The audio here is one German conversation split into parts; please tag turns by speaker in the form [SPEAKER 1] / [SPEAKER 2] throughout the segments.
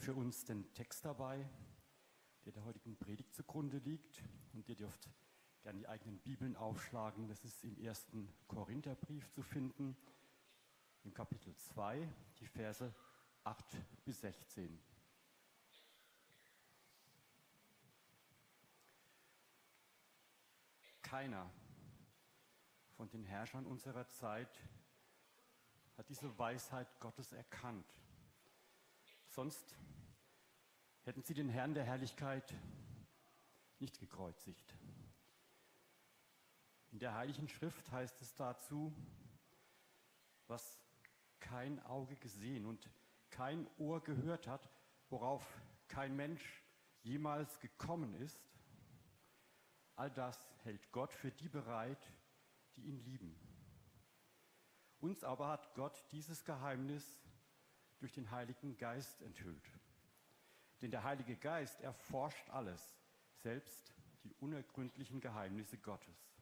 [SPEAKER 1] für uns den Text dabei, der heutigen Predigt zugrunde liegt. Und ihr dürft gerne die eigenen Bibeln aufschlagen. Das ist im 1. Korintherbrief zu finden, im Kapitel 2, die Verse 8 bis 16. Keiner von den Herrschern unserer Zeit hat diese Weisheit Gottes erkannt. Sonst hätten sie den Herrn der Herrlichkeit nicht gekreuzigt. In der Heiligen Schrift heißt es dazu, was kein Auge gesehen und kein Ohr gehört hat, worauf kein Mensch jemals gekommen ist, all das hält Gott für die bereit, die ihn lieben. Uns aber hat Gott dieses Geheimnis durch den Heiligen Geist enthüllt. Denn der Heilige Geist erforscht alles, selbst die unergründlichen Geheimnisse Gottes.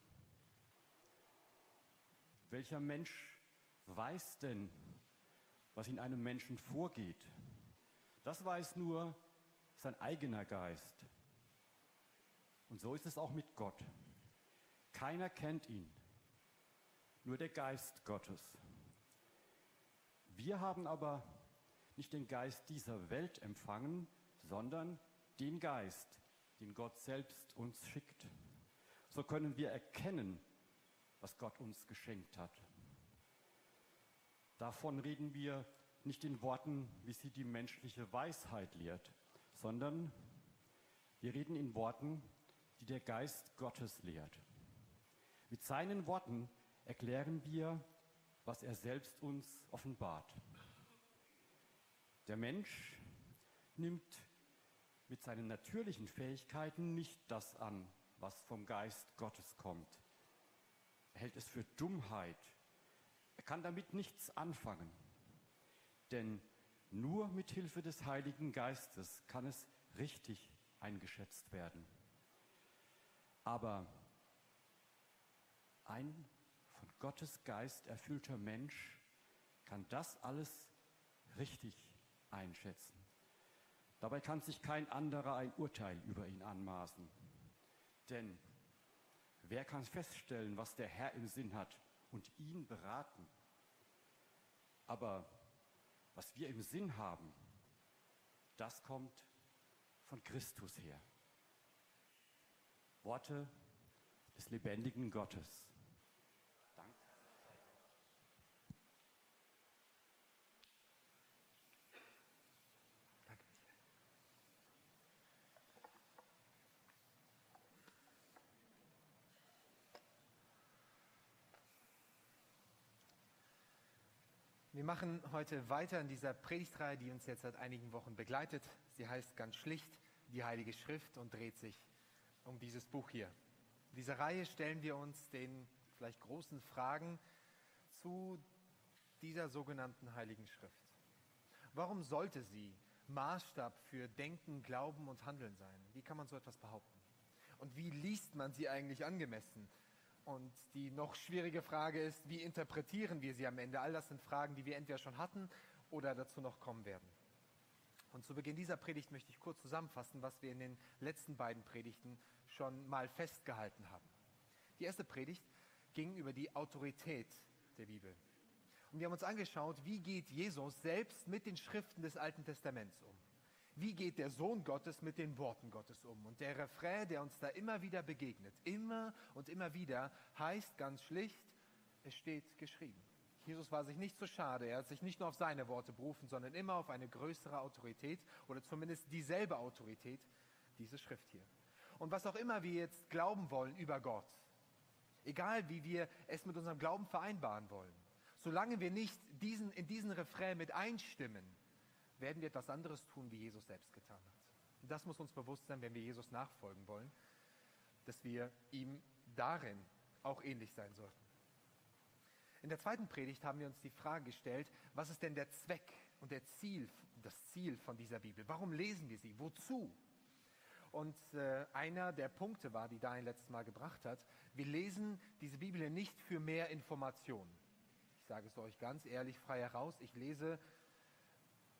[SPEAKER 1] Welcher Mensch weiß denn, was in einem Menschen vorgeht? Das weiß nur sein eigener Geist. Und so ist es auch mit Gott. Keiner kennt ihn, nur der Geist Gottes. Wir haben aber nicht den Geist dieser Welt empfangen, sondern den Geist, den Gott selbst uns schickt. So können wir erkennen, was Gott uns geschenkt hat. Davon reden wir nicht in Worten, wie sie die menschliche Weisheit lehrt, sondern wir reden in Worten, die der Geist Gottes lehrt. Mit seinen Worten erklären wir, was er selbst uns offenbart. Der Mensch nimmt mit seinen natürlichen Fähigkeiten nicht das an, was vom Geist Gottes kommt. Er hält es für Dummheit. Er kann damit nichts anfangen. Denn nur mit Hilfe des Heiligen Geistes kann es richtig eingeschätzt werden. Aber ein von Gottes Geist erfüllter Mensch kann das alles richtig einschätzen. Dabei kann sich kein anderer ein Urteil über ihn anmaßen. Denn wer kann feststellen, was der Herr im Sinn hat und ihn beraten? Aber was wir im Sinn haben, das kommt von Christus her. Worte des lebendigen Gottes. Danke. Danke.
[SPEAKER 2] Wir machen heute weiter in dieser Predigtreihe, die uns jetzt seit einigen Wochen begleitet. Sie heißt ganz schlicht die Heilige Schrift und dreht sich um dieses Buch hier. In dieser Reihe stellen wir uns den vielleicht großen Fragen zu dieser sogenannten Heiligen Schrift. Warum sollte sie Maßstab für Denken, Glauben und Handeln sein? Wie kann man so etwas behaupten? Und wie liest man sie eigentlich angemessen? Und die noch schwierige Frage ist, wie interpretieren wir sie am Ende? All das sind Fragen, die wir entweder schon hatten oder dazu noch kommen werden. Und zu Beginn dieser Predigt möchte ich kurz zusammenfassen, was wir in den letzten beiden Predigten schon mal festgehalten haben. Die erste Predigt ging über die Autorität der Bibel. Und wir haben uns angeschaut, wie geht Jesus selbst mit den Schriften des Alten Testaments um? Wie geht der Sohn Gottes mit den Worten Gottes um? Und der Refrain, der uns da immer wieder begegnet, immer und immer wieder, heißt ganz schlicht, es steht geschrieben. Jesus war sich nicht so schade, er hat sich nicht nur auf seine Worte berufen, sondern immer auf eine größere Autorität oder zumindest dieselbe Autorität, diese Schrift hier. Und was auch immer wir jetzt glauben wollen über Gott, egal wie wir es mit unserem Glauben vereinbaren wollen, solange wir nicht in diesen Refrain mit einstimmen, werden wir etwas anderes tun, wie Jesus selbst getan hat. Und das muss uns bewusst sein, wenn wir Jesus nachfolgen wollen, dass wir ihm darin auch ähnlich sein sollten. In der zweiten Predigt haben wir uns die Frage gestellt, was ist denn der Zweck und das Ziel von dieser Bibel? Warum lesen wir sie? Wozu? Und einer der Punkte war, die Daniel letztes Mal gebracht hat, wir lesen diese Bibel nicht für mehr Informationen. Ich sage es euch ganz ehrlich, frei heraus, ich lese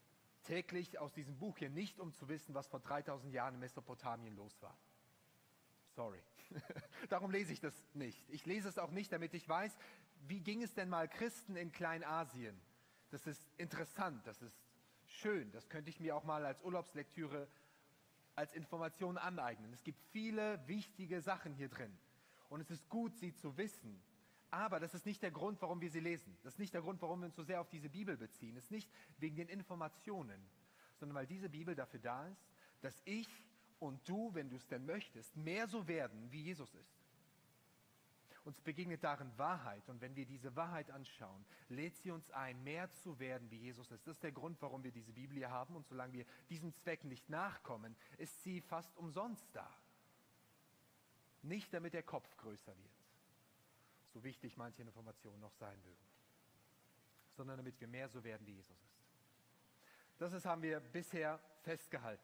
[SPEAKER 2] täglich aus diesem Buch hier nicht, um zu wissen, was vor 3000 Jahren in Mesopotamien los war. Sorry. Darum lese ich das nicht. Ich lese es auch nicht, damit ich weiß, wie ging es denn mal Christen in Kleinasien. Das ist interessant, das ist schön. Das könnte ich mir auch mal als Urlaubslektüre, als Information aneignen. Es gibt viele wichtige Sachen hier drin. Und es ist gut, sie zu wissen. Aber das ist nicht der Grund, warum wir sie lesen. Das ist nicht der Grund, warum wir uns so sehr auf diese Bibel beziehen. Es ist nicht wegen den Informationen, sondern weil diese Bibel dafür da ist, dass ich und du, wenn du es denn möchtest, mehr so werden, wie Jesus ist. Uns begegnet darin Wahrheit. Und wenn wir diese Wahrheit anschauen, lädt sie uns ein, mehr zu werden, wie Jesus ist. Das ist der Grund, warum wir diese Bibel hier haben. Und solange wir diesem Zweck nicht nachkommen, ist sie fast umsonst da. Nicht, damit der Kopf größer wird, so wichtig manche Informationen noch sein mögen, sondern damit wir mehr so werden, wie Jesus ist. Das haben wir bisher festgehalten.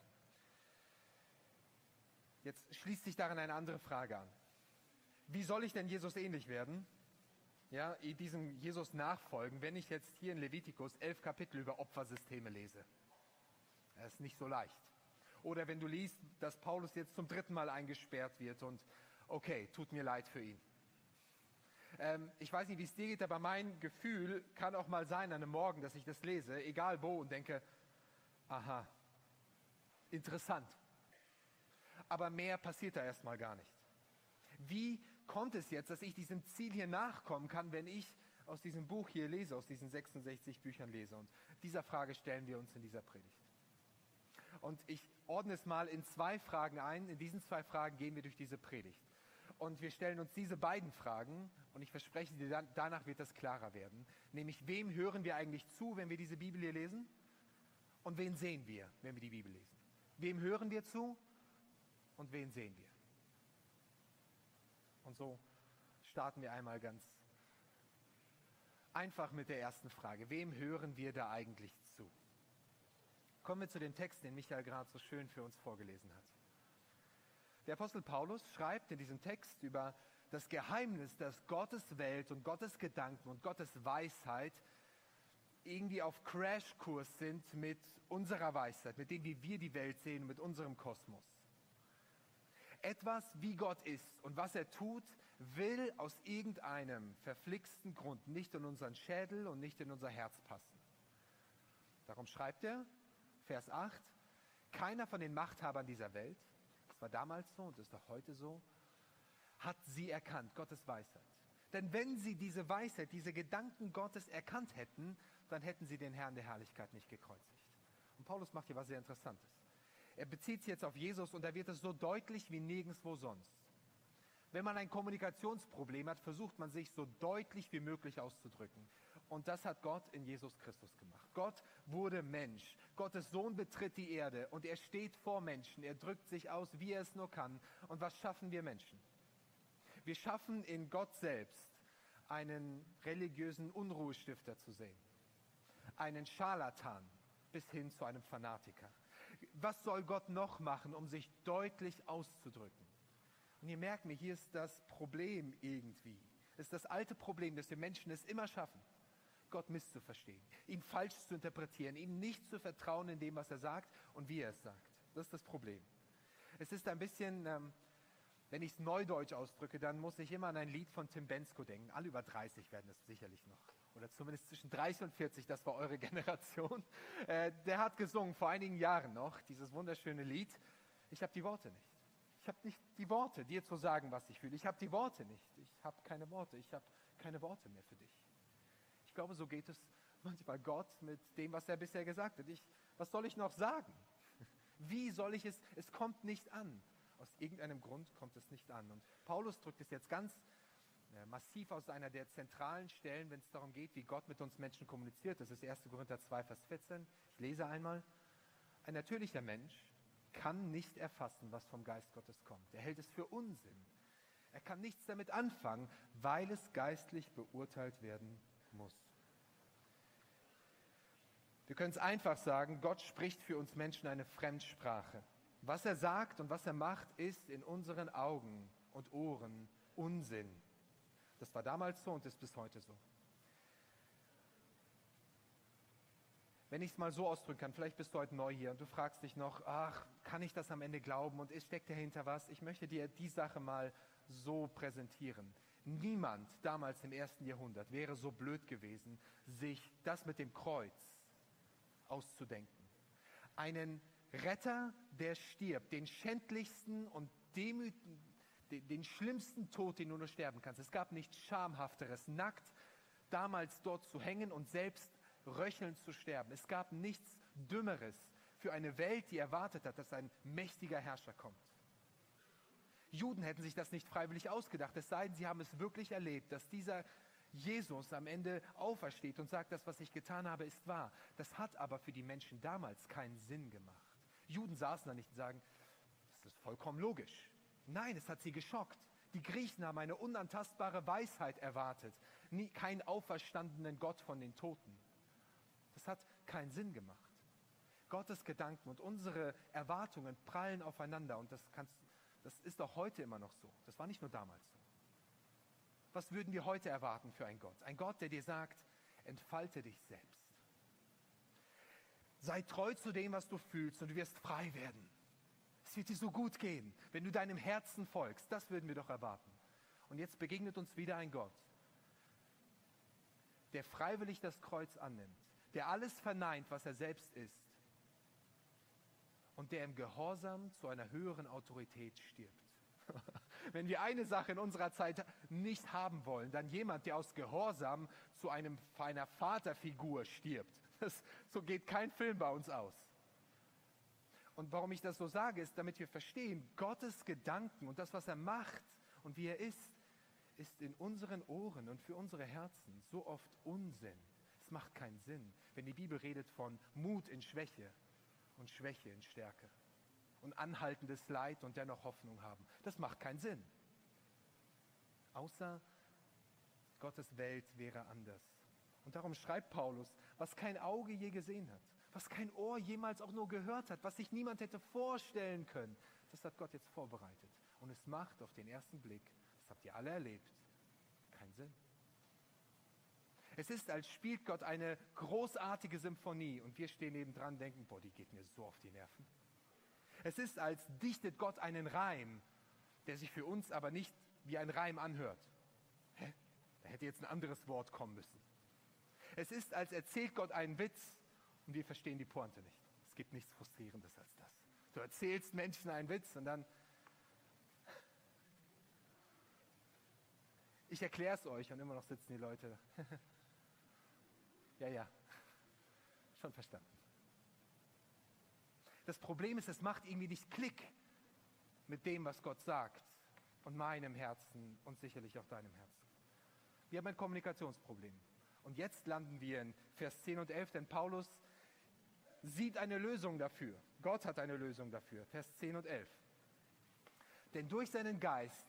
[SPEAKER 2] Jetzt schließt sich darin eine andere Frage an. Wie soll ich denn Jesus ähnlich werden? Ja, diesem Jesus nachfolgen, wenn ich jetzt hier in Levitikus 11 Kapitel über Opfersysteme lese. Das ist nicht so leicht. Oder wenn du liest, dass Paulus jetzt zum 3. Mal eingesperrt wird und okay, tut mir leid für ihn. Ich weiß nicht, wie es dir geht, aber mein Gefühl kann auch mal sein an einem Morgen, dass ich das lese, egal wo, und denke, aha, interessant. Aber mehr passiert da erstmal gar nicht. Wie kommt es jetzt, dass ich diesem Ziel hier nachkommen kann, wenn ich aus diesem Buch hier lese, aus diesen 66 Büchern lese? Und dieser Frage stellen wir uns in dieser Predigt. Und ich ordne es mal in 2 Fragen ein. In diesen 2 Fragen gehen wir durch diese Predigt. Und wir stellen uns diese beiden Fragen, und ich verspreche dir, danach wird das klarer werden. Nämlich, wem hören wir eigentlich zu, wenn wir diese Bibel hier lesen? Und wen sehen wir, wenn wir die Bibel lesen? Wem hören wir zu? Und wen sehen wir? Und so starten wir einmal ganz einfach mit der ersten Frage. Wem hören wir da eigentlich zu? Kommen wir zu dem Text, den Michael gerade so schön für uns vorgelesen hat. Der Apostel Paulus schreibt in diesem Text über das Geheimnis, dass Gottes Welt und Gottes Gedanken und Gottes Weisheit irgendwie auf Crashkurs sind mit unserer Weisheit, mit dem, wie wir die Welt sehen, mit unserem Kosmos. Etwas, wie Gott ist und was er tut, will aus irgendeinem verflixten Grund nicht in unseren Schädel und nicht in unser Herz passen. Darum schreibt er, Vers 8, keiner von den Machthabern dieser Welt, das war damals so und ist auch heute so, hat sie erkannt, Gottes Weisheit. Denn wenn sie diese Weisheit, diese Gedanken Gottes erkannt hätten, dann hätten sie den Herrn der Herrlichkeit nicht gekreuzigt. Und Paulus macht hier was sehr Interessantes. Er bezieht sich jetzt auf Jesus und da wird es so deutlich wie nirgendwo sonst. Wenn man ein Kommunikationsproblem hat, versucht man sich so deutlich wie möglich auszudrücken. Und das hat Gott in Jesus Christus gemacht. Gott wurde Mensch. Gottes Sohn betritt die Erde und er steht vor Menschen. Er drückt sich aus, wie er es nur kann. Und was schaffen wir Menschen? Wir schaffen in Gott selbst einen religiösen Unruhestifter zu sehen. Einen Scharlatan bis hin zu einem Fanatiker. Was soll Gott noch machen, um sich deutlich auszudrücken? Und ihr merkt mir, hier ist das Problem irgendwie. Es ist das alte Problem, dass wir Menschen es immer schaffen, Gott misszuverstehen, ihn falsch zu interpretieren, ihm nicht zu vertrauen in dem, was er sagt und wie er es sagt. Das ist das Problem. Es ist ein bisschen, wenn ich es neudeutsch ausdrücke, dann muss ich immer an ein Lied von Tim Bendzko denken. Alle über 30 werden es sicherlich noch. Oder zumindest zwischen 30 und 40, das war eure Generation. Der hat gesungen vor einigen Jahren noch, dieses wunderschöne Lied. Ich habe die Worte nicht. Ich habe nicht die Worte, dir zu sagen, was ich fühle. Ich habe die Worte nicht. Ich habe keine Worte. Ich habe keine Worte mehr für dich. Ich glaube, so geht es manchmal Gott mit dem, was er bisher gesagt hat. Was soll ich noch sagen? Wie soll ich es? Es kommt nicht an. Aus irgendeinem Grund kommt es nicht an. Und Paulus drückt es jetzt ganz massiv aus einer der zentralen Stellen, wenn es darum geht, wie Gott mit uns Menschen kommuniziert. Das ist 1. Korinther 2, Vers 14. Ich lese einmal. Ein natürlicher Mensch kann nicht erfassen, was vom Geist Gottes kommt. Er hält es für Unsinn. Er kann nichts damit anfangen, weil es geistlich beurteilt werden muss. Wir können es einfach sagen, Gott spricht für uns Menschen eine Fremdsprache. Was er sagt und was er macht, ist in unseren Augen und Ohren Unsinn. Das war damals so und ist bis heute so. Wenn ich es mal so ausdrücken kann, vielleicht bist du heute neu hier und du fragst dich noch, ach, kann ich das am Ende glauben und steckt dahinter was? Ich möchte dir die Sache mal so präsentieren. Niemand damals im 1. Jahrhundert wäre so blöd gewesen, sich das mit dem Kreuz auszudenken. Einen Retter, der stirbt, den schändlichsten und den schlimmsten Tod, den du nur sterben kannst. Es gab nichts Schamhafteres, nackt damals dort zu hängen und selbst röchelnd zu sterben. Es gab nichts Dümmeres für eine Welt, die erwartet hat, dass ein mächtiger Herrscher kommt. Juden hätten sich das nicht freiwillig ausgedacht, es sei denn, sie haben es wirklich erlebt, dass dieser Jesus am Ende aufersteht und sagt, das, was ich getan habe, ist wahr. Das hat aber für die Menschen damals keinen Sinn gemacht. Juden saßen da nicht und sagen, das ist vollkommen logisch. Nein, es hat sie geschockt. Die Griechen haben eine unantastbare Weisheit erwartet, keinen auferstandenen Gott von den Toten. Das hat keinen Sinn gemacht. Gottes Gedanken und unsere Erwartungen prallen aufeinander und das ist auch heute immer noch so. Das war nicht nur damals so. Was würden wir heute erwarten für einen Gott? Ein Gott, der dir sagt, entfalte dich selbst. Sei treu zu dem, was du fühlst und du wirst frei werden. Es wird dir so gut gehen, wenn du deinem Herzen folgst. Das würden wir doch erwarten. Und jetzt begegnet uns wieder ein Gott, der freiwillig das Kreuz annimmt, der alles verneint, was er selbst ist und der im Gehorsam zu einer höheren Autorität stirbt. Wenn wir eine Sache in unserer Zeit nicht haben wollen, dann jemand, der aus Gehorsam zu einer Vaterfigur stirbt. So geht kein Film bei uns aus. Und warum ich das so sage, ist, damit wir verstehen, Gottes Gedanken und das, was er macht und wie er ist in unseren Ohren und für unsere Herzen so oft Unsinn. Es macht keinen Sinn, wenn die Bibel redet von Mut in Schwäche und Schwäche in Stärke und anhaltendes Leid und dennoch Hoffnung haben. Das macht keinen Sinn. Außer Gottes Welt wäre anders. Und darum schreibt Paulus, was kein Auge je gesehen hat, was kein Ohr jemals auch nur gehört hat, was sich niemand hätte vorstellen können, das hat Gott jetzt vorbereitet. Und es macht auf den ersten Blick, das habt ihr alle erlebt, keinen Sinn. Es ist, als spielt Gott eine großartige Symphonie und wir stehen nebendran und denken, boah, die geht mir so auf die Nerven. Es ist, als dichtet Gott einen Reim, der sich für uns aber nicht wie ein Reim anhört. Da hätte jetzt ein anderes Wort kommen müssen. Es ist, als erzählt Gott einen Witz und wir verstehen die Pointe nicht. Es gibt nichts Frustrierendes als das. Du erzählst Menschen einen Witz und dann ich erkläre es euch und immer noch sitzen die Leute. Ja, schon verstanden. Das Problem ist, es macht irgendwie nicht Klick mit dem, was Gott sagt und meinem Herzen und sicherlich auch deinem Herzen. Wir haben ein Kommunikationsproblem. Und jetzt landen wir in Vers 10 und 11, denn Paulus sieht eine Lösung dafür. Gott hat eine Lösung dafür. Vers 10 und 11. Denn durch seinen Geist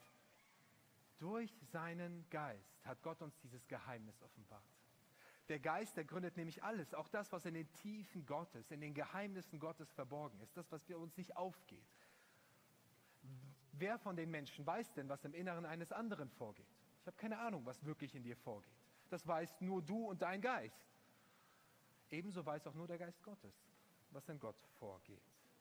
[SPEAKER 2] hat Gott uns dieses Geheimnis offenbart. Der Geist, der gründet nämlich alles, auch das, was in den Tiefen Gottes, in den Geheimnissen Gottes verborgen ist, das, was für uns nicht aufgeht. Wer von den Menschen weiß denn, was im Inneren eines anderen vorgeht? Ich habe keine Ahnung, was wirklich in dir vorgeht. Das weißt nur du und dein Geist. Ebenso weiß auch nur der Geist Gottes, was in Gott vorgeht.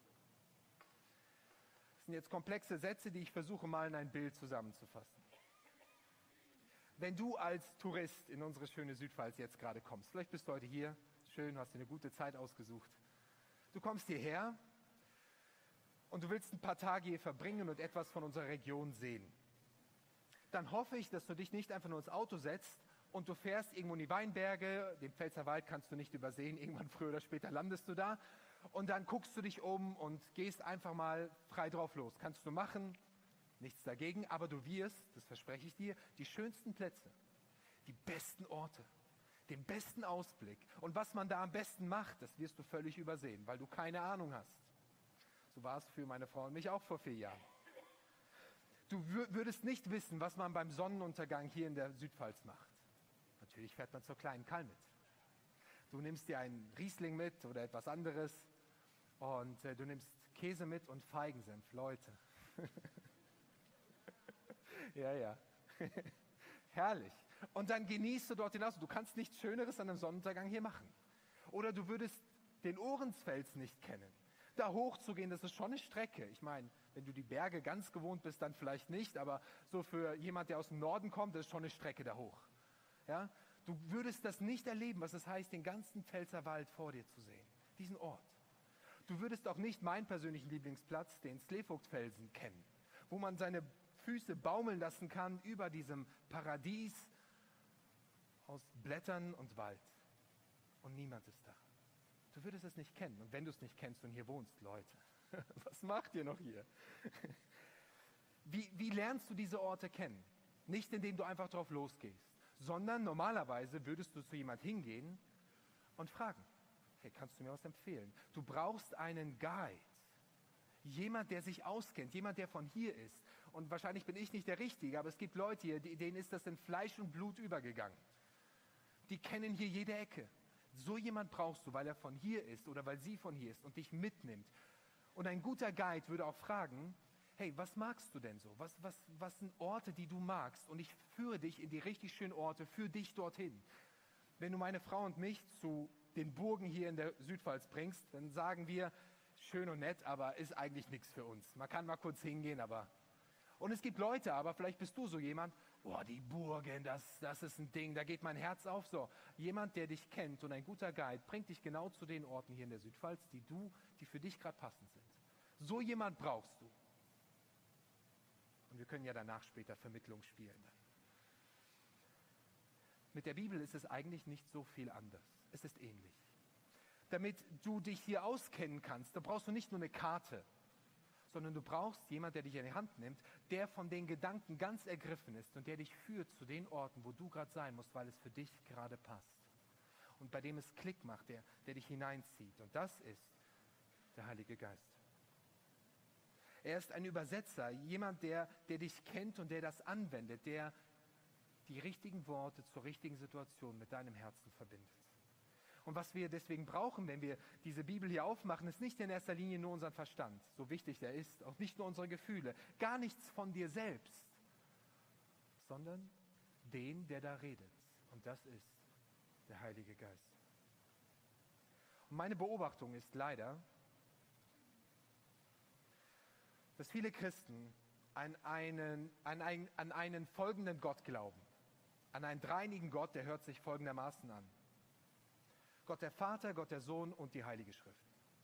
[SPEAKER 2] Das sind jetzt komplexe Sätze, die ich versuche mal in ein Bild zusammenzufassen. Wenn du als Tourist in unsere schöne Südpfalz jetzt gerade kommst, vielleicht bist du heute hier, schön, hast dir eine gute Zeit ausgesucht. Du kommst hierher und du willst ein paar Tage hier verbringen und etwas von unserer Region sehen. Dann hoffe ich, dass du dich nicht einfach nur ins Auto setzt und du fährst irgendwo in die Weinberge, den Pfälzerwald kannst du nicht übersehen, irgendwann früher oder später landest du da und dann guckst du dich um und gehst einfach mal frei drauf los. Kannst du machen. Nichts dagegen, aber du wirst, das verspreche ich dir, die schönsten Plätze, die besten Orte, den besten Ausblick und was man da am besten macht, das wirst du völlig übersehen, weil du keine Ahnung hast. So war es für meine Frau und mich auch vor 4 Jahren. Du würdest nicht wissen, was man beim Sonnenuntergang hier in der Südpfalz macht. Natürlich fährt man zur kleinen Kall mit. Du nimmst dir einen Riesling mit oder etwas anderes und du nimmst Käse mit und Feigensenf, Leute. Ja. Herrlich. Und dann genießt du dort hinaus. Du kannst nichts Schöneres an einem Sonnenuntergang hier machen. Oder du würdest den Orensfels nicht kennen. Da hochzugehen, das ist schon eine Strecke. Ich meine, wenn du die Berge ganz gewohnt bist, dann vielleicht nicht, aber so für jemand, der aus dem Norden kommt, das ist schon eine Strecke da hoch. Ja? Du würdest das nicht erleben, was es heißt, den ganzen Pfälzerwald vor dir zu sehen, diesen Ort. Du würdest auch nicht meinen persönlichen Lieblingsplatz, den Slevoogdfelsen, kennen, wo man seine Füße baumeln lassen kann über diesem Paradies aus Blättern und Wald. Und niemand ist da. Du würdest es nicht kennen. Und wenn du es nicht kennst und hier wohnst, Leute, was macht ihr noch hier? Wie lernst du diese Orte kennen? Nicht, indem du einfach drauf losgehst, sondern normalerweise würdest du zu jemand hingehen und fragen, hey, kannst du mir was empfehlen? Du brauchst einen Guide. Jemand, der sich auskennt, jemand, der von hier ist. Und wahrscheinlich bin ich nicht der Richtige, aber es gibt Leute hier, denen ist das in Fleisch und Blut übergegangen. Die kennen hier jede Ecke. So jemand brauchst du, weil er von hier ist oder weil sie von hier ist und dich mitnimmt. Und ein guter Guide würde auch fragen, hey, was magst du denn so? Was sind Orte, die du magst? Und ich führe dich in die richtig schönen Orte, für dich dorthin. Wenn du meine Frau und mich zu den Burgen hier in der Südpfalz bringst, dann sagen wir, schön und nett, aber ist eigentlich nichts für uns. Man kann mal kurz hingehen, aber... Und es gibt Leute, aber vielleicht bist du so jemand, boah, die Burgen, das ist ein Ding, da geht mein Herz auf. So, jemand, der dich kennt und ein guter Guide, bringt dich genau zu den Orten hier in der Südpfalz, die für dich gerade passend sind. So jemand brauchst du. Und wir können ja danach später Vermittlung spielen. Mit der Bibel ist es eigentlich nicht so viel anders. Es ist ähnlich. Damit du dich hier auskennen kannst, da brauchst du nicht nur eine Karte, sondern du brauchst jemanden, der dich in die Hand nimmt, der von den Gedanken ganz ergriffen ist und der dich führt zu den Orten, wo du gerade sein musst, weil es für dich gerade passt. Und bei dem es Klick macht, der dich hineinzieht. Und das ist der Heilige Geist. Er ist ein Übersetzer, jemand, der dich kennt und der das anwendet, der die richtigen Worte zur richtigen Situation mit deinem Herzen verbindet. Und was wir deswegen brauchen, wenn wir diese Bibel hier aufmachen, ist nicht in erster Linie nur unser Verstand, so wichtig der ist, auch nicht nur unsere Gefühle, gar nichts von dir selbst, sondern den, der da redet. Und das ist der Heilige Geist. Und meine Beobachtung ist leider, dass viele Christen an einen folgenden Gott glauben. An einen dreinigen Gott, der hört sich folgendermaßen an. Gott der Vater, Gott der Sohn und die Heilige Schrift.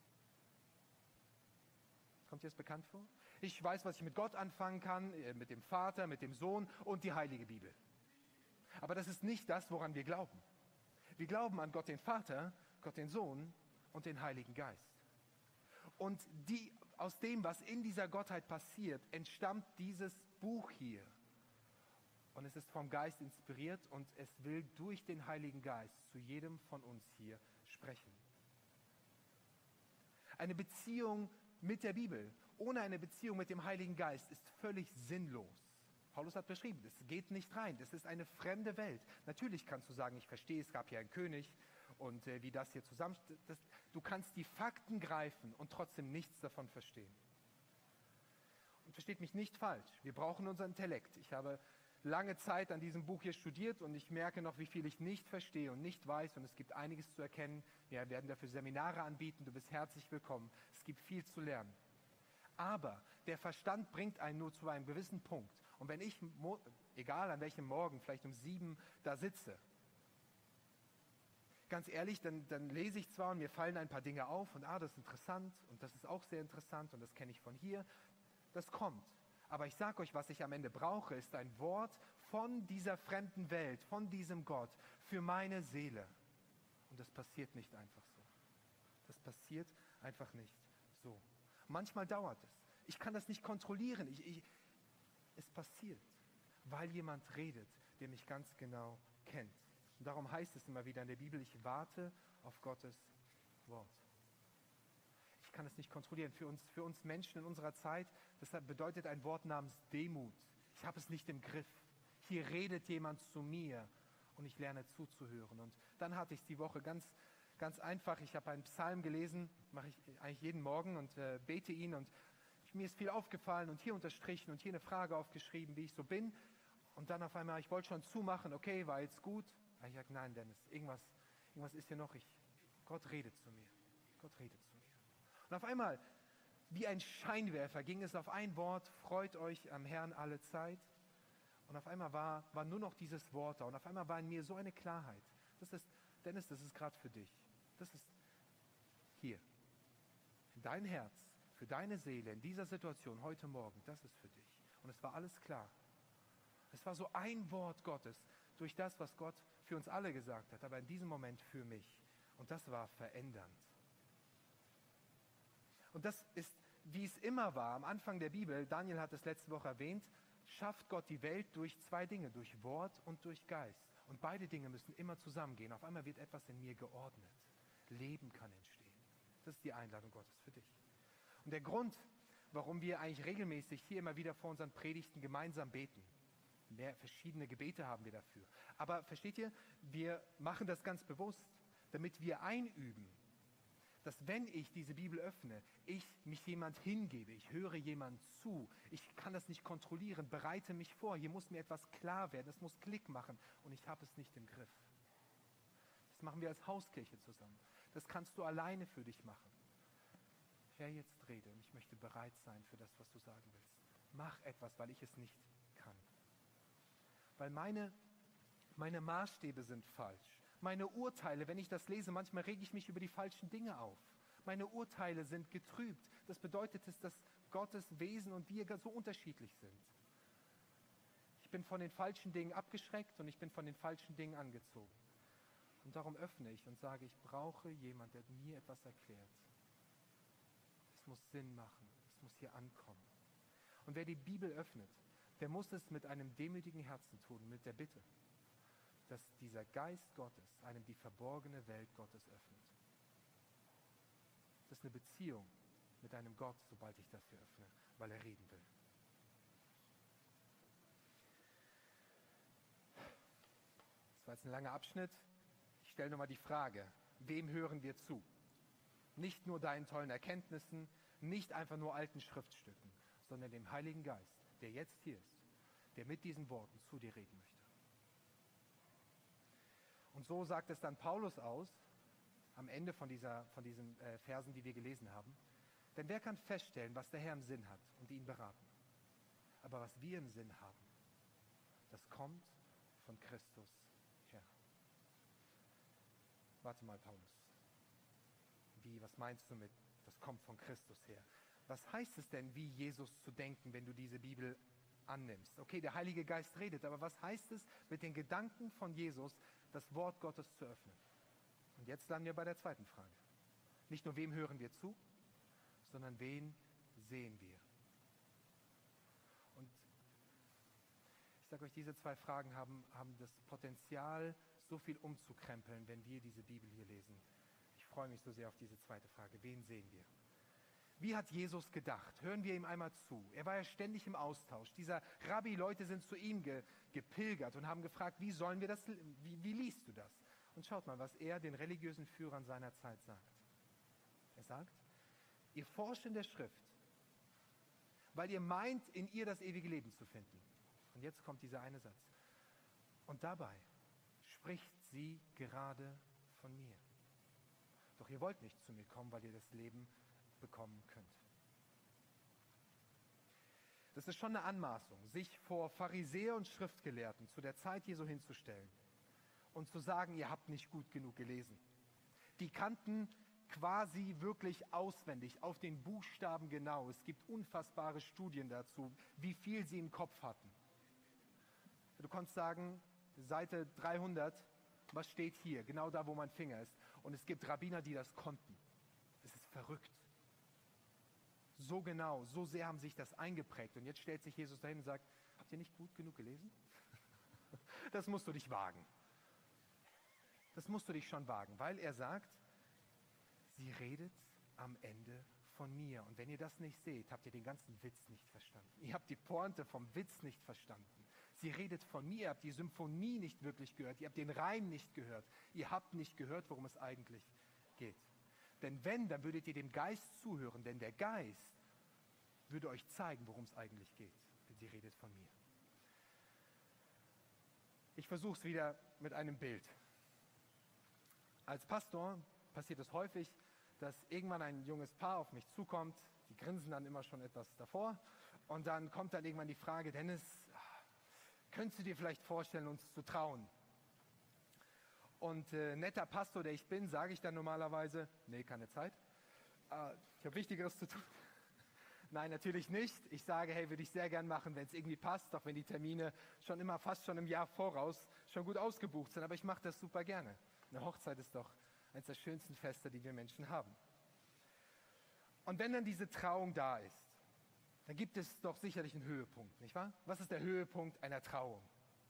[SPEAKER 2] Kommt dir das bekannt vor? Ich weiß, was ich mit Gott anfangen kann, mit dem Vater, mit dem Sohn und die Heilige Bibel. Aber das ist nicht das, woran wir glauben. Wir glauben an Gott den Vater, Gott den Sohn und den Heiligen Geist. Und aus dem, was in dieser Gottheit passiert, entstammt dieses Buch hier. Und es ist vom Geist inspiriert und es will durch den Heiligen Geist zu jedem von uns hier sprechen. Eine Beziehung mit der Bibel, ohne eine Beziehung mit dem Heiligen Geist, ist völlig sinnlos. Paulus hat beschrieben, es geht nicht rein, das ist eine fremde Welt. Natürlich kannst du sagen, ich verstehe, es gab hier einen König und wie das hier zusammensteht. Du kannst die Fakten greifen und trotzdem nichts davon verstehen. Und versteht mich nicht falsch, wir brauchen unseren Intellekt. Ich habe lange Zeit an diesem Buch hier studiert und ich merke noch, wie viel ich nicht verstehe und nicht weiß und es gibt einiges zu erkennen. Wir werden dafür Seminare anbieten, du bist herzlich willkommen. Es gibt viel zu lernen. Aber der Verstand bringt einen nur zu einem gewissen Punkt. Und wenn ich, egal an welchem Morgen, vielleicht um 7 da sitze, ganz ehrlich, dann lese ich zwar und mir fallen ein paar Dinge auf und das ist interessant und das ist auch sehr interessant und das kenne ich von hier. Das kommt. Aber ich sage euch, was ich am Ende brauche, ist ein Wort von dieser fremden Welt, von diesem Gott für meine Seele. Und das passiert nicht einfach so. Das passiert einfach nicht so. Manchmal dauert es. Ich kann das nicht kontrollieren. Es passiert, weil jemand redet, der mich ganz genau kennt. Und darum heißt es immer wieder in der Bibel, ich warte auf Gottes Wort. Ich kann es nicht kontrollieren. Für uns Menschen in unserer Zeit, das bedeutet ein Wort namens Demut. Ich habe es nicht im Griff. Hier redet jemand zu mir und ich lerne zuzuhören. Und dann hatte ich die Woche ganz einfach, ich habe einen Psalm gelesen, mache ich eigentlich jeden Morgen und bete ihn und mir ist viel aufgefallen und hier unterstrichen und hier eine Frage aufgeschrieben, wie ich so bin. Und dann auf einmal, ich wollte schon zumachen, okay, war jetzt gut. Aber ich sage, nein Dennis, irgendwas ist hier noch. Gott redet zu mir. Gott redet zu mir. Und auf einmal, wie ein Scheinwerfer, ging es auf ein Wort, freut euch am Herrn alle Zeit. Und auf einmal war nur noch dieses Wort da. Und auf einmal war in mir so eine Klarheit. Dennis, das ist gerade für dich. Das ist hier. Für dein Herz, für deine Seele, in dieser Situation, heute Morgen, das ist für dich. Und es war alles klar. Es war so ein Wort Gottes, durch das, was Gott für uns alle gesagt hat, aber in diesem Moment für mich. Und das war verändernd. Und das ist, wie es immer war, am Anfang der Bibel, Daniel hat es letzte Woche erwähnt, schafft Gott die Welt durch zwei Dinge, durch Wort und durch Geist. Und beide Dinge müssen immer zusammengehen. Auf einmal wird etwas in mir geordnet. Leben kann entstehen. Das ist die Einladung Gottes für dich. Und der Grund, warum wir eigentlich regelmäßig hier immer wieder vor unseren Predigten gemeinsam beten, verschiedene Gebete haben wir dafür. Aber versteht ihr, wir machen das ganz bewusst, damit wir einüben, dass wenn ich diese Bibel öffne, ich mich jemand hingebe, ich höre jemand zu, ich kann das nicht kontrollieren, bereite mich vor, hier muss mir etwas klar werden, es muss Klick machen und ich habe es nicht im Griff. Das machen wir als Hauskirche zusammen. Das kannst du alleine für dich machen. Wer jetzt rede, ich möchte bereit sein für das, was du sagen willst. Mach etwas, weil ich es nicht kann. Weil meine Maßstäbe sind falsch. Meine Urteile, wenn ich das lese, manchmal rege ich mich über die falschen Dinge auf. Meine Urteile sind getrübt. Das bedeutet, dass Gottes Wesen und wir so unterschiedlich sind. Ich bin von den falschen Dingen abgeschreckt und ich bin von den falschen Dingen angezogen. Und darum öffne ich und sage, ich brauche jemanden, der mir etwas erklärt. Es muss Sinn machen. Es muss hier ankommen. Und wer die Bibel öffnet, der muss es mit einem demütigen Herzen tun, mit der Bitte, dass dieser Geist Gottes einem die verborgene Welt Gottes öffnet. Das ist eine Beziehung mit einem Gott, sobald ich das hier öffne, weil er reden will. Das war jetzt ein langer Abschnitt. Ich stelle nochmal die Frage, wem hören wir zu? Nicht nur deinen tollen Erkenntnissen, nicht einfach nur alten Schriftstücken, sondern dem Heiligen Geist, der jetzt hier ist, der mit diesen Worten zu dir reden möchte. Und so sagt es dann Paulus aus, am Ende von diesen Versen, die wir gelesen haben. Denn wer kann feststellen, was der Herr im Sinn hat und ihn beraten? Aber was wir im Sinn haben, das kommt von Christus her. Warte mal, Paulus. Was meinst du mit, das kommt von Christus her? Was heißt es denn, wie Jesus zu denken, wenn du diese Bibel annimmst? Okay, der Heilige Geist redet, aber was heißt es, mit den Gedanken von Jesus das Wort Gottes zu öffnen? Und jetzt landen wir bei der zweiten Frage. Nicht nur, wem hören wir zu, sondern wen sehen wir? Und ich sage euch, diese zwei Fragen haben das Potenzial, so viel umzukrempeln, wenn wir diese Bibel hier lesen. Ich freue mich so sehr auf diese zweite Frage. Wen sehen wir? Wie hat Jesus gedacht? Hören wir ihm einmal zu. Er war ja ständig im Austausch. Dieser Rabbi-Leute sind zu ihm gepilgert und haben gefragt, wie liest du das? Und schaut mal, was er den religiösen Führern seiner Zeit sagt. Er sagt, ihr forscht in der Schrift, weil ihr meint, in ihr das ewige Leben zu finden. Und jetzt kommt dieser eine Satz. Und dabei spricht sie gerade von mir. Doch ihr wollt nicht zu mir kommen, weil ihr das Leben bekommen könnt. Das ist schon eine Anmaßung, sich vor Pharisäer und Schriftgelehrten zu der Zeit Jesu hinzustellen und zu sagen, ihr habt nicht gut genug gelesen. Die kannten quasi wirklich auswendig, auf den Buchstaben genau. Es gibt unfassbare Studien dazu, wie viel sie im Kopf hatten. Du konntest sagen, Seite 300, was steht hier? Genau da, wo mein Finger ist. Und es gibt Rabbiner, die das konnten. Es ist verrückt. So genau, so sehr haben sich das eingeprägt. Und jetzt stellt sich Jesus dahin und sagt, habt ihr nicht gut genug gelesen? Das musst du dich wagen. Das musst du dich schon wagen, weil er sagt, sie redet am Ende von mir. Und wenn ihr das nicht seht, habt ihr den ganzen Witz nicht verstanden. Ihr habt die Pointe vom Witz nicht verstanden. Sie redet von mir, ihr habt die Symphonie nicht wirklich gehört, ihr habt den Reim nicht gehört, ihr habt nicht gehört, worum es eigentlich geht. Denn wenn, dann würdet ihr dem Geist zuhören, denn der Geist würde euch zeigen, worum es eigentlich geht, denn sie redet von mir. Ich versuche es wieder mit einem Bild. Als Pastor passiert es häufig, dass irgendwann ein junges Paar auf mich zukommt. Die grinsen dann immer schon etwas davor. Und dann kommt dann irgendwann die Frage, Dennis, könntest du dir vielleicht vorstellen, uns zu trauen? Und netter Pastor, der ich bin, sage ich dann normalerweise, nee, keine Zeit. Ich habe Wichtigeres zu tun. Nein, natürlich nicht. Ich sage, hey, würde ich sehr gern machen, wenn es irgendwie passt, auch wenn die Termine schon immer fast schon im Jahr voraus schon gut ausgebucht sind. Aber ich mache das super gerne. Eine Hochzeit ist doch eines der schönsten Feste, die wir Menschen haben. Und wenn dann diese Trauung da ist, dann gibt es doch sicherlich einen Höhepunkt, nicht wahr? Was ist der Höhepunkt einer Trauung?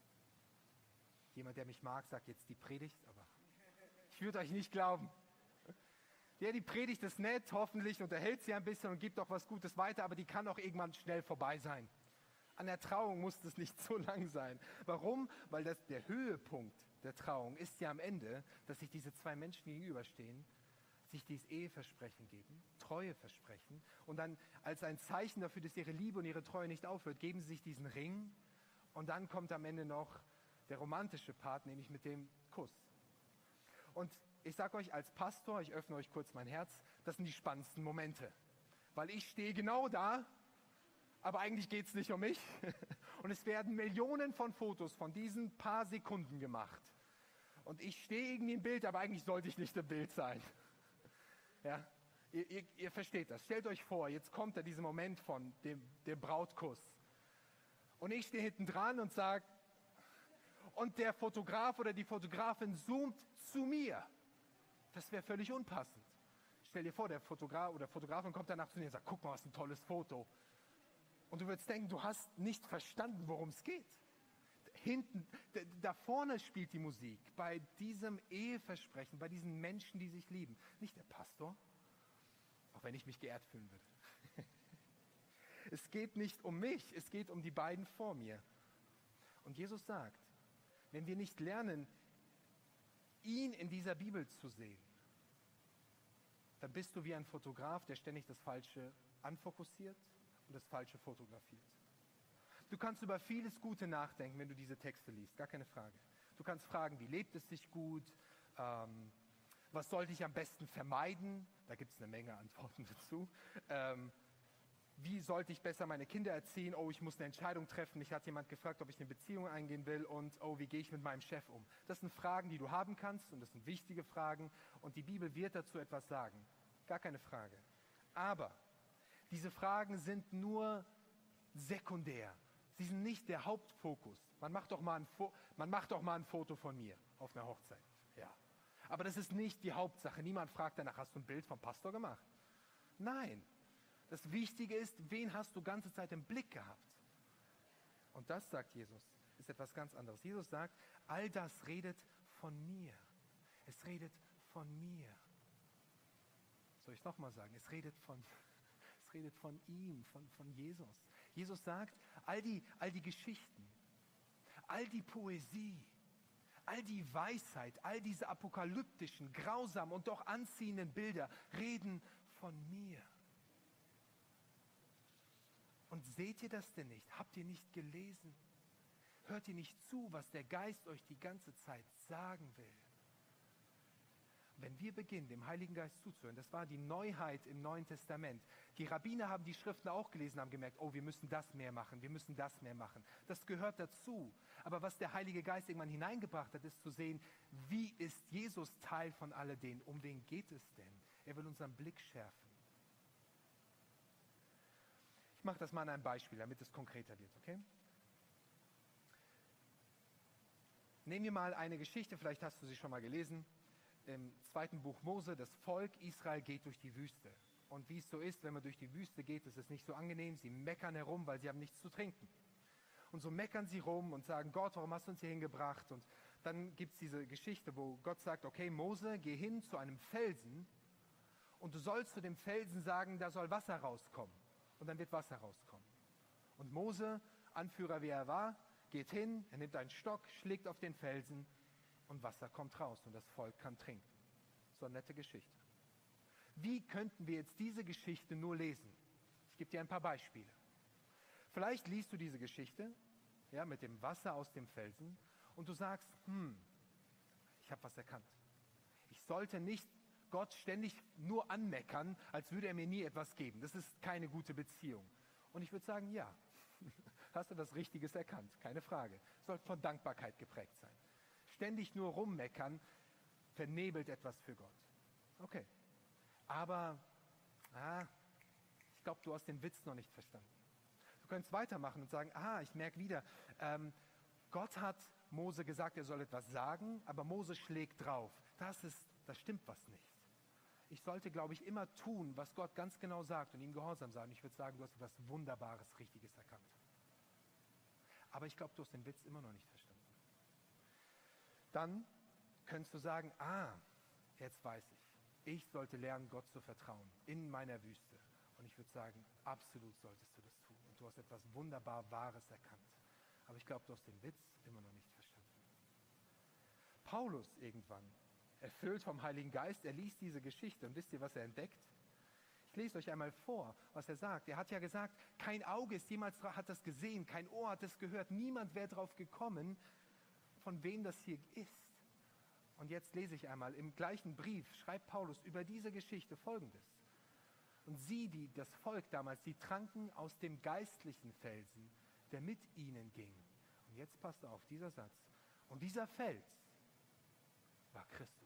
[SPEAKER 2] Jemand, der mich mag, sagt jetzt die Predigt, aber ich würde euch nicht glauben. Ja, die Predigt ist nett, hoffentlich unterhält sie ein bisschen und gibt auch was Gutes weiter, aber die kann auch irgendwann schnell vorbei sein. An der Trauung muss das nicht so lang sein. Warum? Weil der Höhepunkt der Trauung ist ja am Ende, dass sich diese zwei Menschen gegenüberstehen, sich dieses Eheversprechen geben, Treueversprechen und dann als ein Zeichen dafür, dass ihre Liebe und ihre Treue nicht aufhört, geben sie sich diesen Ring und dann kommt am Ende noch der romantische Part, nämlich mit dem Kuss. Und ich sage euch als Pastor, ich öffne euch kurz mein Herz, das sind die spannendsten Momente. Weil ich stehe genau da, aber eigentlich geht es nicht um mich. Und es werden Millionen von Fotos von diesen paar Sekunden gemacht. Und ich stehe irgendwie im Bild, aber eigentlich sollte ich nicht im Bild sein. Ja, ihr versteht das. Stellt euch vor, jetzt kommt da dieser Moment von dem Brautkuss. Und ich stehe hinten dran und sage, und der Fotograf oder die Fotografin zoomt zu mir. Das wäre völlig unpassend. Stell dir vor, der Fotograf oder Fotografin kommt danach zu dir und sagt, guck mal, was ein tolles Foto. Und du würdest denken, du hast nicht verstanden, worum es geht. Hinten, da vorne spielt die Musik, bei diesem Eheversprechen, bei diesen Menschen, die sich lieben. Nicht der Pastor, auch wenn ich mich geehrt fühlen würde. Es geht nicht um mich, es geht um die beiden vor mir. Und Jesus sagt, wenn wir nicht lernen, ihn in dieser Bibel zu sehen, dann bist du wie ein Fotograf, der ständig das Falsche anfokussiert und das Falsche fotografiert. Du kannst über vieles Gute nachdenken, wenn du diese Texte liest, gar keine Frage. Du kannst fragen, wie lebt es sich gut, was sollte ich am besten vermeiden, da gibt es eine Menge Antworten dazu. Wie sollte ich besser meine Kinder erziehen? Oh, ich muss eine Entscheidung treffen. Mich hat jemand gefragt, ob ich eine Beziehung eingehen will. Und oh, wie gehe ich mit meinem Chef um? Das sind Fragen, die du haben kannst und das sind wichtige Fragen. Und die Bibel wird dazu etwas sagen. Gar keine Frage. Aber diese Fragen sind nur sekundär. Sie sind nicht der Hauptfokus. Man macht doch mal ein Foto von mir auf einer Hochzeit. Ja. Aber das ist nicht die Hauptsache. Niemand fragt danach, hast du ein Bild vom Pastor gemacht? Nein. Das Wichtige ist, wen hast du ganze Zeit im Blick gehabt? Und das, sagt Jesus, ist etwas ganz anderes. Jesus sagt, all das redet von mir. Es redet von mir. Soll ich es nochmal sagen? Es redet von ihm, von Jesus. Jesus sagt, all die Geschichten, all die Poesie, all die Weisheit, all diese apokalyptischen, grausamen und doch anziehenden Bilder reden von mir. Und seht ihr das denn nicht? Habt ihr nicht gelesen? Hört ihr nicht zu, was der Geist euch die ganze Zeit sagen will? Wenn wir beginnen, dem Heiligen Geist zuzuhören, das war die Neuheit im Neuen Testament. Die Rabbiner haben die Schriften auch gelesen, haben gemerkt, oh, wir müssen das mehr machen, wir müssen das mehr machen. Das gehört dazu. Aber was der Heilige Geist irgendwann hineingebracht hat, ist zu sehen, wie ist Jesus Teil von alledem? Um wen geht es denn? Er will unseren Blick schärfen. Ich mache das mal an einem Beispiel, damit es konkreter wird, okay? Nehmen wir mal eine Geschichte, vielleicht hast du sie schon mal gelesen. Im 2. Buch Mose, das Volk Israel geht durch die Wüste. Und wie es so ist, wenn man durch die Wüste geht, ist es nicht so angenehm. Sie meckern herum, weil sie haben nichts zu trinken. Und so meckern sie rum und sagen, Gott, warum hast du uns hier hingebracht? Und dann gibt es diese Geschichte, wo Gott sagt, okay, Mose, geh hin zu einem Felsen und du sollst zu dem Felsen sagen, da soll Wasser rauskommen. Und dann wird Wasser rauskommen. Und Mose, Anführer wie er war, geht hin, er nimmt einen Stock, schlägt auf den Felsen und Wasser kommt raus und das Volk kann trinken. So eine nette Geschichte. Wie könnten wir jetzt diese Geschichte nur lesen? Ich gebe dir ein paar Beispiele. Vielleicht liest du diese Geschichte, ja, mit dem Wasser aus dem Felsen und du sagst, ich habe was erkannt. Ich sollte nicht Gott ständig nur anmeckern, als würde er mir nie etwas geben. Das ist keine gute Beziehung. Und ich würde sagen, ja, hast du was Richtiges erkannt, keine Frage. Sollte von Dankbarkeit geprägt sein. Ständig nur rummeckern, vernebelt etwas für Gott. Okay, aber ich glaube, du hast den Witz noch nicht verstanden. Du könntest weitermachen und sagen, ich merke wieder, Gott hat Mose gesagt, er soll etwas sagen, aber Mose schlägt drauf. Da stimmt was nicht. Ich sollte, glaube ich, immer tun, was Gott ganz genau sagt und ihm gehorsam sein. Ich würde sagen, du hast etwas Wunderbares, Richtiges erkannt. Aber ich glaube, du hast den Witz immer noch nicht verstanden. Dann könntest du sagen, jetzt weiß ich. Ich sollte lernen, Gott zu vertrauen in meiner Wüste. Und ich würde sagen, absolut solltest du das tun. Und du hast etwas wunderbar Wahres erkannt. Aber ich glaube, du hast den Witz immer noch nicht verstanden. Paulus irgendwann, erfüllt vom Heiligen Geist, er liest diese Geschichte. Und wisst ihr, was er entdeckt? Ich lese euch einmal vor, was er sagt. Er hat ja gesagt, kein Auge hat das gesehen, kein Ohr hat es gehört. Niemand wäre darauf gekommen, von wem das hier ist. Und jetzt lese ich einmal, im gleichen Brief schreibt Paulus über diese Geschichte Folgendes. Und sie, das Volk damals, die tranken aus dem geistlichen Felsen, der mit ihnen ging. Und jetzt passt auf, dieser Satz. Und dieser Fels war Christus.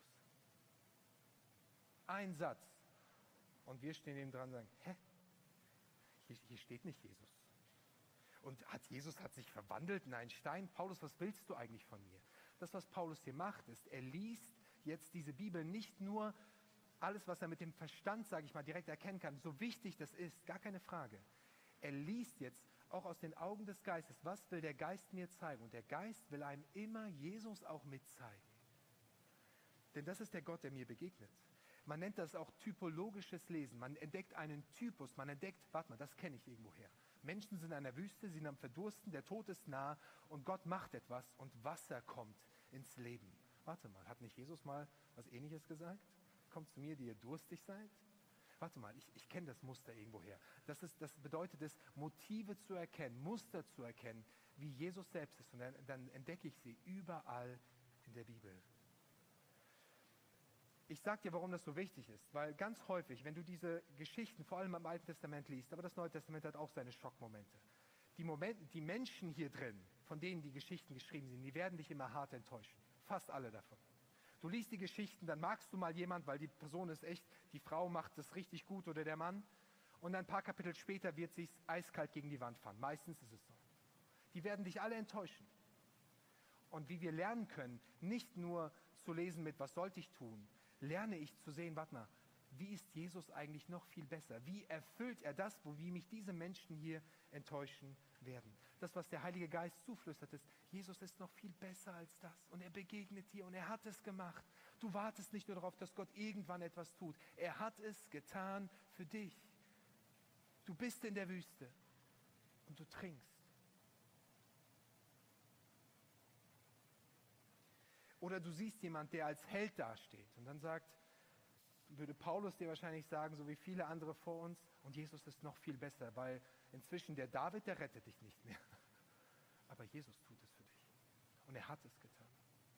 [SPEAKER 2] Ein Satz. Und wir stehen neben dran und sagen, hier steht nicht Jesus. Und Jesus hat sich verwandelt in einen Stein. Paulus, was willst du eigentlich von mir? Das, was Paulus hier macht, ist, er liest jetzt diese Bibel nicht nur alles, was er mit dem Verstand, sage ich mal, direkt erkennen kann, so wichtig das ist, gar keine Frage. Er liest jetzt auch aus den Augen des Geistes, was will der Geist mir zeigen? Und der Geist will einem immer Jesus auch mitzeigen. Denn das ist der Gott, der mir begegnet. Man nennt das auch typologisches Lesen. Man entdeckt einen Typus, man entdeckt, warte mal, das kenne ich irgendwoher. Menschen sind in einer Wüste, sie sind am Verdursten, der Tod ist nah und Gott macht etwas und Wasser kommt ins Leben. Warte mal, hat nicht Jesus mal was Ähnliches gesagt? Kommt zu mir, die ihr durstig seid? Warte mal, ich kenne das Muster irgendwoher. Das bedeutet es, Motive zu erkennen, Muster zu erkennen, wie Jesus selbst ist. Und dann entdecke ich sie überall in der Bibel. Ich sage dir, warum das so wichtig ist, weil ganz häufig, wenn du diese Geschichten, vor allem im Alten Testament liest, aber das Neue Testament hat auch seine Schockmomente. Die Menschen hier drin, von denen die Geschichten geschrieben sind, die werden dich immer hart enttäuschen. Fast alle davon. Du liest die Geschichten, dann magst du mal jemand, weil die Person ist echt, die Frau macht das richtig gut oder der Mann. Und ein paar Kapitel später wird sie eiskalt gegen die Wand fahren. Meistens ist es so. Die werden dich alle enttäuschen. Und wie wir lernen können, nicht nur zu lesen mit, was sollte ich tun, lerne ich zu sehen, warte mal, wie ist Jesus eigentlich noch viel besser? Wie erfüllt er das, wie mich diese Menschen hier enttäuschen werden? Das, was der Heilige Geist zuflüstert, ist, Jesus ist noch viel besser als das. Und er begegnet dir und er hat es gemacht. Du wartest nicht nur darauf, dass Gott irgendwann etwas tut. Er hat es getan für dich. Du bist in der Wüste und du trinkst. Oder du siehst jemanden, der als Held dasteht und dann würde Paulus dir wahrscheinlich sagen, so wie viele andere vor uns, und Jesus ist noch viel besser, weil inzwischen der David, der rettet dich nicht mehr. Aber Jesus tut es für dich. Und er hat es getan.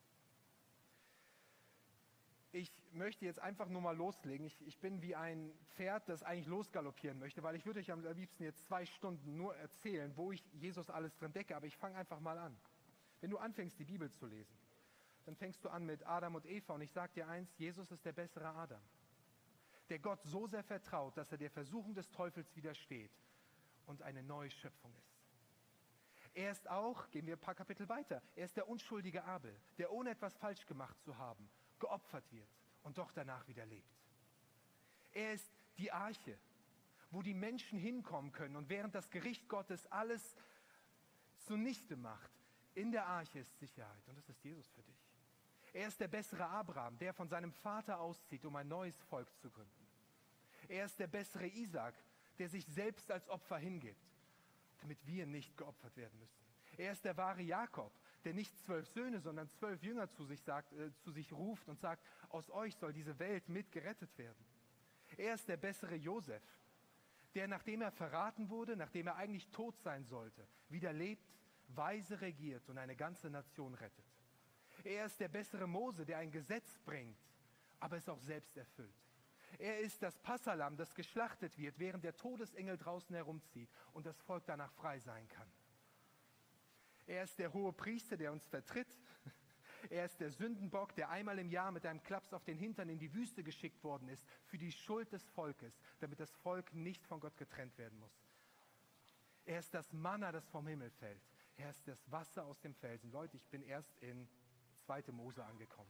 [SPEAKER 2] Ich möchte jetzt einfach nur mal loslegen. Ich bin wie ein Pferd, das eigentlich losgaloppieren möchte, weil ich würde euch am liebsten jetzt 2 Stunden nur erzählen, wo ich Jesus alles drin decke, aber ich fange einfach mal an. Wenn du anfängst, die Bibel zu lesen, dann fängst du an mit Adam und Eva und ich sage dir eins, Jesus ist der bessere Adam. Der Gott so sehr vertraut, dass er der Versuchung des Teufels widersteht und eine neue Schöpfung ist. Er ist auch, gehen wir ein paar Kapitel weiter, er ist der unschuldige Abel, der ohne etwas falsch gemacht zu haben, geopfert wird und doch danach wieder lebt. Er ist die Arche, wo die Menschen hinkommen können und während das Gericht Gottes alles zunichte macht, in der Arche ist Sicherheit und das ist Jesus für dich. Er ist der bessere Abraham, der von seinem Vater auszieht, um ein neues Volk zu gründen. Er ist der bessere Isaak, der sich selbst als Opfer hingibt, damit wir nicht geopfert werden müssen. Er ist der wahre Jakob, der nicht 12 Söhne, sondern 12 Jünger zu sich ruft und sagt, aus euch soll diese Welt mit gerettet werden. Er ist der bessere Josef, der, nachdem er verraten wurde, nachdem er eigentlich tot sein sollte, wieder lebt, weise regiert und eine ganze Nation rettet. Er ist der bessere Mose, der ein Gesetz bringt aber ist auch selbst erfüllt. Er ist das Passalamm, das geschlachtet wird, während der Todesengel draußen herumzieht und das Volk danach frei sein kann. Er ist der hohe Priester, der uns vertritt. Er ist der Sündenbock, der einmal im Jahr mit einem Klaps auf den Hintern in die Wüste geschickt worden ist, für die Schuld des Volkes, damit das Volk nicht von Gott getrennt werden muss. Er ist das Manna, das vom Himmel fällt. Er ist das Wasser aus dem Felsen. Leute, ich bin erst in 2. Mose angekommen.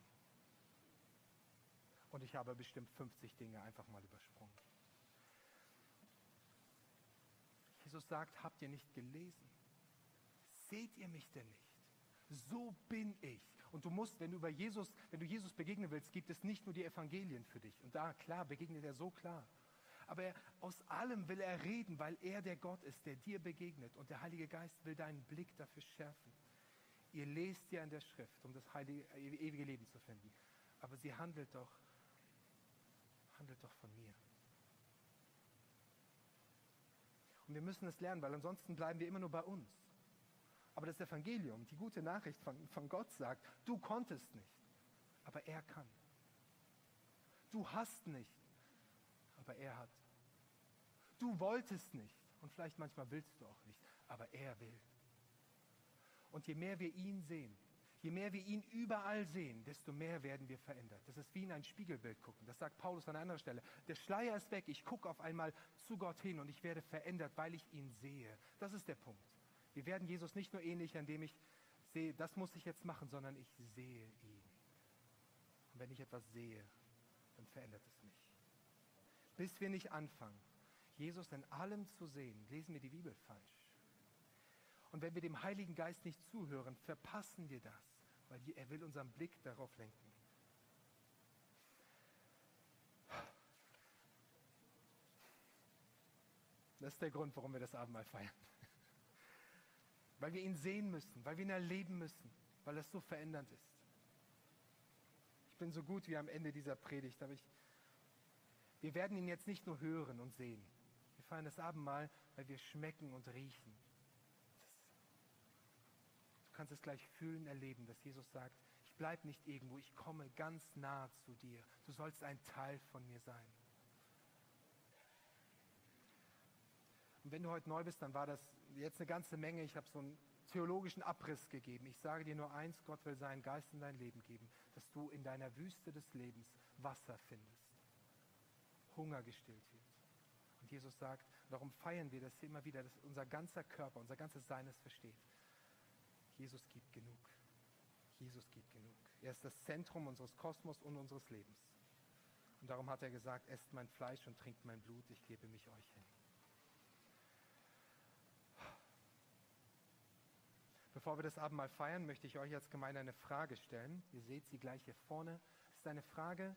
[SPEAKER 2] Und ich habe bestimmt 50 Dinge einfach mal übersprungen. Jesus sagt, habt ihr nicht gelesen? Seht ihr mich denn nicht? So bin ich. Und du musst, wenn du Jesus begegnen willst, gibt es nicht nur die Evangelien für dich. Und da, klar, begegnet er so klar. Aber aus allem will er reden, weil er der Gott ist, der dir begegnet. Und der Heilige Geist will deinen Blick dafür schärfen. Ihr lest ja in der Schrift, um das ewige Leben zu finden. Aber sie handelt doch von mir. Und wir müssen es lernen, weil ansonsten bleiben wir immer nur bei uns. Aber das Evangelium, die gute Nachricht von Gott sagt, du konntest nicht, aber er kann. Du hast nicht, aber er hat. Du wolltest nicht und vielleicht manchmal willst du auch nicht, aber er will. Und je mehr wir ihn sehen, je mehr wir ihn überall sehen, desto mehr werden wir verändert. Das ist wie in ein Spiegelbild gucken. Das sagt Paulus an einer anderen Stelle. Der Schleier ist weg, ich gucke auf einmal zu Gott hin und ich werde verändert, weil ich ihn sehe. Das ist der Punkt. Wir werden Jesus nicht nur ähnlich, indem ich sehe, das muss ich jetzt machen, sondern ich sehe ihn. Und wenn ich etwas sehe, dann verändert es mich. Bis wir nicht anfangen, Jesus in allem zu sehen, lesen wir die Bibel falsch. Und wenn wir dem Heiligen Geist nicht zuhören, verpassen wir das, weil er will unseren Blick darauf lenken. Das ist der Grund, warum wir das Abendmahl feiern. Weil wir ihn sehen müssen, weil wir ihn erleben müssen, weil das so verändernd ist. Ich bin so gut wie am Ende dieser Predigt, aber wir werden ihn jetzt nicht nur hören und sehen. Wir feiern das Abendmahl, weil wir schmecken und riechen. Du kannst es gleich fühlen, erleben, dass Jesus sagt, ich bleibe nicht irgendwo, ich komme ganz nah zu dir. Du sollst ein Teil von mir sein. Und wenn du heute neu bist, dann war das jetzt eine ganze Menge. Ich habe so einen theologischen Abriss gegeben. Ich sage dir nur eins, Gott will seinen Geist in dein Leben geben, dass du in deiner Wüste des Lebens Wasser findest. Hunger gestillt wird. Und Jesus sagt, darum feiern wir das hier immer wieder, dass unser ganzer Körper, unser ganzes Sein es versteht. Jesus gibt genug. Jesus gibt genug. Er ist das Zentrum unseres Kosmos und unseres Lebens. Und darum hat er gesagt, esst mein Fleisch und trinkt mein Blut, ich gebe mich euch hin. Bevor wir das Abendmahl feiern, möchte ich euch als Gemeinde eine Frage stellen. Ihr seht sie gleich hier vorne. Es ist eine Frage,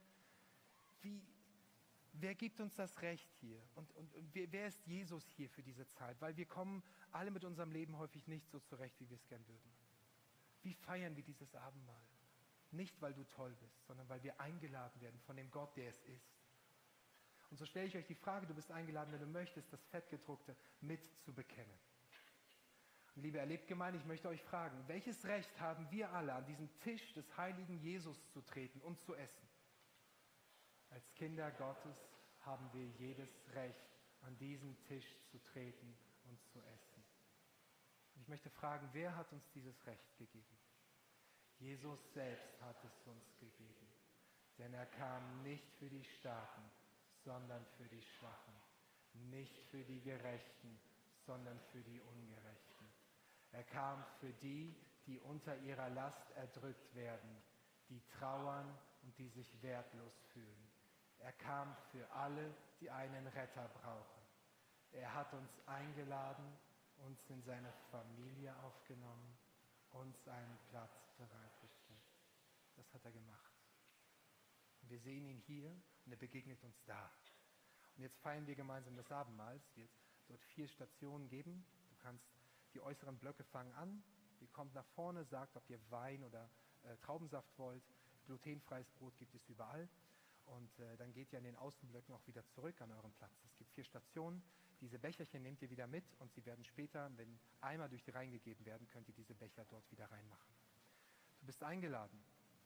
[SPEAKER 2] wer gibt uns das Recht hier? Und wer ist Jesus hier für diese Zeit? Weil wir kommen alle mit unserem Leben häufig nicht so zurecht, wie wir es gern würden. Wie feiern wir dieses Abendmahl? Nicht, weil du toll bist, sondern weil wir eingeladen werden von dem Gott, der es ist. Und so stelle ich euch die Frage, du bist eingeladen, wenn du möchtest, das Fettgedruckte mit zu bekennen. Und liebe Erlebtgemeinde, ich möchte euch fragen, welches Recht haben wir alle, an diesen Tisch des heiligen Jesus zu treten und zu essen? Als Kinder Gottes haben wir jedes Recht, an diesen Tisch zu treten und zu essen. Und ich möchte fragen, wer hat uns dieses Recht gegeben? Jesus selbst hat es uns gegeben. Denn er kam nicht für die Starken, sondern für die Schwachen. Nicht für die Gerechten, sondern für die Ungerechten. Er kam für die, die unter ihrer Last erdrückt werden, die trauern und die sich wertlos fühlen. Er kam für alle, die einen Retter brauchen. Er hat uns eingeladen, uns in seine Familie aufgenommen, uns einen Platz bereitgestellt. Das hat er gemacht. Und wir sehen ihn hier und er begegnet uns da. Und jetzt feiern wir gemeinsam das Abendmahl. Es wird dort 4 Stationen geben. Du kannst die äußeren Blöcke fangen an. Ihr kommt nach vorne, sagt, ob ihr Wein oder Traubensaft wollt. Glutenfreies Brot gibt es überall. Und dann geht ihr an den Außenblöcken auch wieder zurück an euren Platz. Es gibt 4 Stationen. Diese Becherchen nehmt ihr wieder mit und sie werden später, wenn Eimer durch die reingegeben werden, könnt ihr diese Becher dort wieder reinmachen. Du bist eingeladen,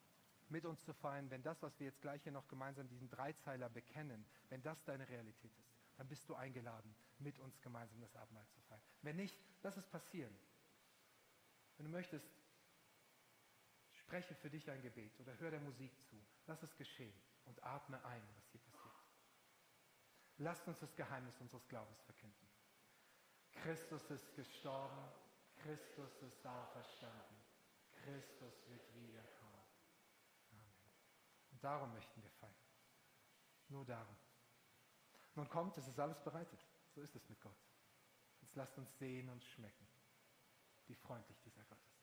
[SPEAKER 2] mit uns zu feiern, wenn das, was wir jetzt gleich hier noch gemeinsam, diesen Dreizeiler bekennen, wenn das deine Realität ist, dann bist du eingeladen, mit uns gemeinsam das Abendmahl zu feiern. Wenn nicht, lass es passieren. Wenn du möchtest, spreche für dich ein Gebet oder hör der Musik zu. Lass es geschehen und atme ein, was hier passiert. Lasst uns das Geheimnis unseres Glaubens verkünden. Christus ist gestorben, Christus ist auferstanden, Christus wird wiederkommen. Amen. Und darum möchten wir feiern. Nur darum. Nun kommt, es ist alles bereitet. So ist es mit Gott. Jetzt lasst uns sehen und schmecken, wie freundlich dieser Gott ist.